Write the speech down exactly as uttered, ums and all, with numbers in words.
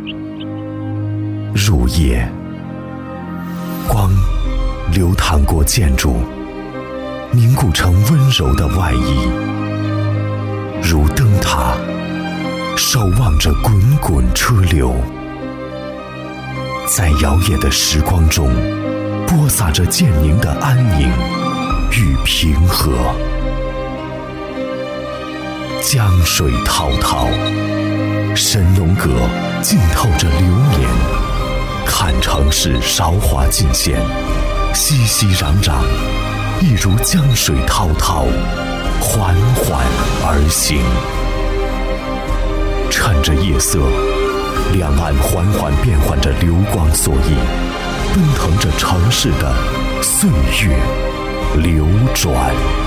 入夜，光流淌过建筑，凝固成温柔的外衣，如灯塔守望着滚滚车流，在摇曳的时光中播撒着渐宁的安宁与平和。江水滔滔，神农阁浸透着流年，看城市韶华尽现，熙熙攘攘，一如江水滔滔，缓缓而行。趁着夜色，两岸缓缓变换着流光蓑衣，奔腾着城市的岁月流转。